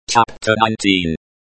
Chapter 19.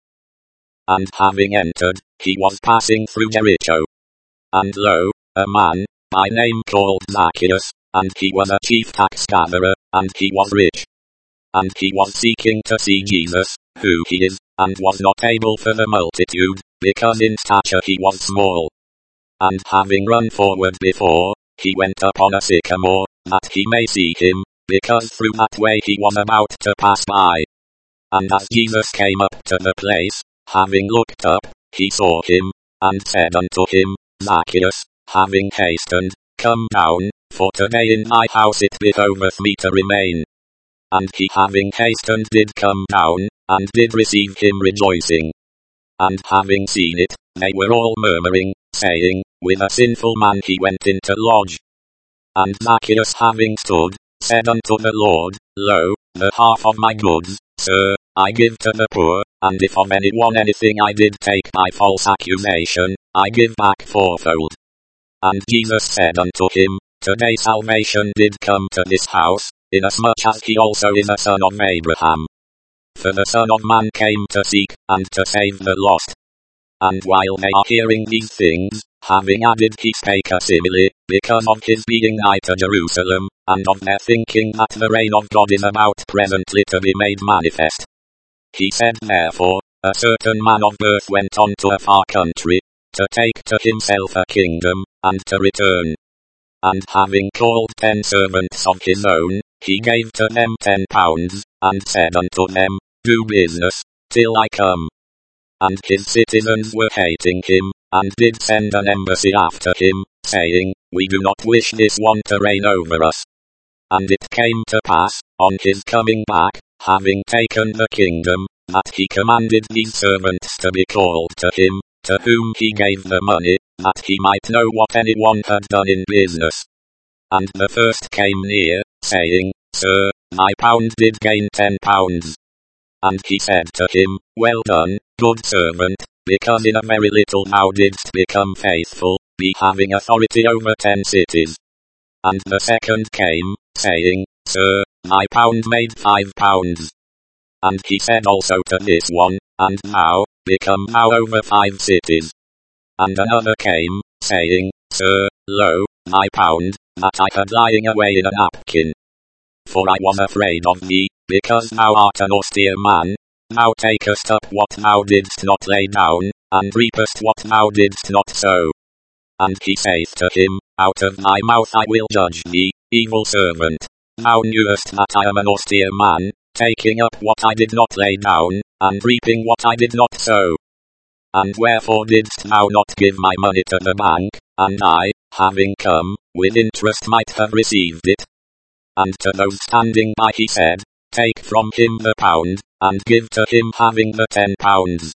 And having entered, he was passing through Jericho. And lo, a man, by name called Zacchaeus, and he was a chief tax gatherer, and he was rich. And he was seeking to see Jesus, who he is, and was not able for the multitude, because in stature he was small. And having run forward before, he went upon a sycamore, that he may see him, because through that way he was about to pass by. And as Jesus came up to the place, having looked up, he saw him, and said unto him, Zacchaeus, having hastened, come down, for today in thy house it behoveth me to remain. And he having hastened did come down, and did receive him rejoicing. And having seen it, they were all murmuring, saying, with a sinful man he went in to lodge. And Zacchaeus having stood, said unto the Lord, Lo, the half of my goods, Sir, I give to the poor, and if of any one anything I did take by false accusation, I give back fourfold. And Jesus said unto him, Today salvation did come to this house, inasmuch as he also is a son of Abraham. For the Son of Man came to seek, and to save the lost. And while they are hearing these things, having added he spake a simile, because of his being nigh to Jerusalem, and of their thinking that the reign of God is about presently to be made manifest. He said therefore, a certain man of birth went on to a far country, to take to himself a kingdom, and to return. And having called 10 servants of his own, he gave to them 10 pounds, and said unto them, Do business, till I come. And his citizens were hating him, and did send an embassy after him, saying, We do not wish this one to reign over us. And it came to pass, on his coming back, having taken the kingdom, that he commanded these servants to be called to him, to whom he gave the money, that he might know what any one had done in business. And the first came near, saying, Sir, thy pound did gain 10 pounds. And he said to him, Well done, good servant, because in a very little thou didst become faithful, be having authority over 10 cities. And the second came, saying, Sir, thy pound made 5 pounds. And he said also to this one, And now, become thou over 5 cities. And another came, saying, Sir, lo, thy pound, that I had lying away in a napkin. For I was afraid of thee, because thou art an austere man. Thou takest up what thou didst not lay down, and reapest what thou didst not sow. And he saith to him, Out of thy mouth I will judge thee, evil servant. Thou knewest that I am an austere man, taking up what I did not lay down, and reaping what I did not sow. And wherefore didst thou not give my money to the bank, and I, having come, with interest might have received it? And to those standing by he said, Take from him the pound, and give to him having the 10 pounds.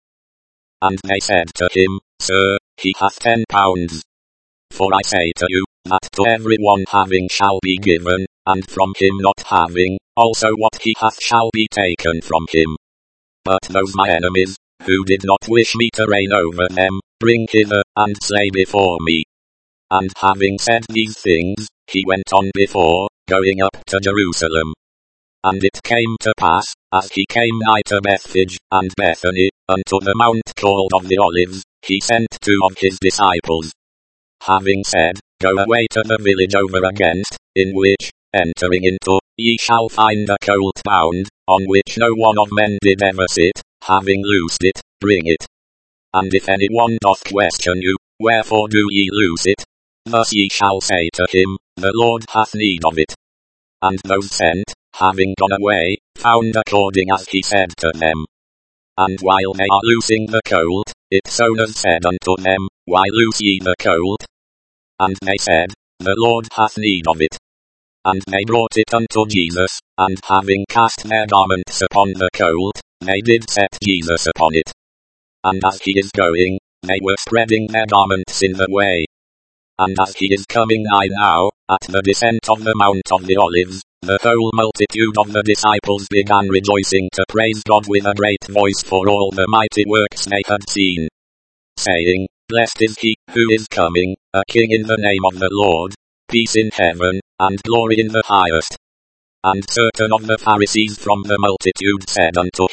And they said to him, Sir, he hath 10 pounds. For I say to you, that to every one having shall be given, and from him not having, also what he hath shall be taken from him. But those my enemies, who did not wish me to reign over them, bring hither, and slay before me. And having said these things, he went on before, going up to Jerusalem. And it came to pass, as he came nigh to Bethphage, and Bethany, unto the mount called of the Olives, he sent 2 of his disciples. Having said, Go away to the village over against, in which, entering into, ye shall find a colt bound, on which no one of men did ever sit, having loosed it, bring it. And if any one doth question you, Wherefore do ye loose it? Thus ye shall say to him, The Lord hath need of it. And those sent, having gone away, found according as he said to them. And while they are loosing the colt, its owners said unto them, Why loose ye the colt? And they said, The Lord hath need of it. And they brought it unto Jesus, and having cast their garments upon the colt, they did set Jesus upon it. And as he is going, they were spreading their garments in the way. And as he is coming nigh now, at the descent of the Mount of the Olives, the whole multitude of the disciples began rejoicing to praise God with a great voice for all the mighty works they had seen, saying, Blessed is he, who is coming, a King in the name of the Lord, peace in heaven, and glory in the highest. And certain of the Pharisees from the multitude said unto him,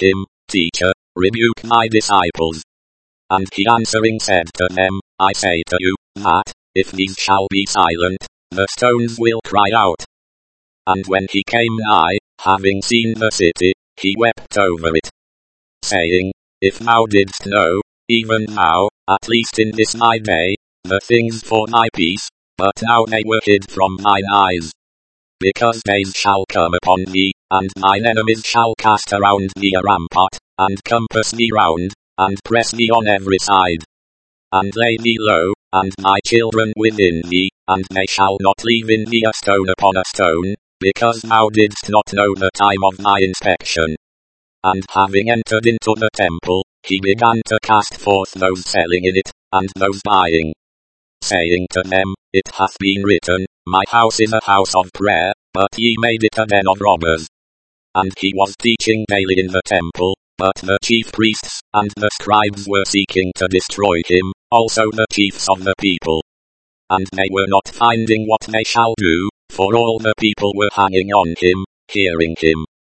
Teacher, rebuke my disciples. And he answering said to them, I say to you, that, if these shall be silent, the stones will cry out. And when he came nigh, having seen the city, he wept over it, saying, If thou didst know, even now, at least in this my day, the things for my peace, but now they were hid from mine eyes. Because days shall come upon thee, and mine enemies shall cast around thee a rampart, and compass thee round, and press thee on every side, and lay thee low, and my children within thee, and they shall not leave in thee a stone upon a stone, because thou didst not know the time of my inspection. And having entered into the temple, he began to cast forth those selling in it, and those buying, saying to them, It hath been written, My house is a house of prayer, but ye made it a den of robbers. And he was teaching daily in the temple, but the chief priests and the scribes were seeking to destroy him, also the chiefs of the people. And they were not finding what they shall do, for all the people were hanging on him, hearing him.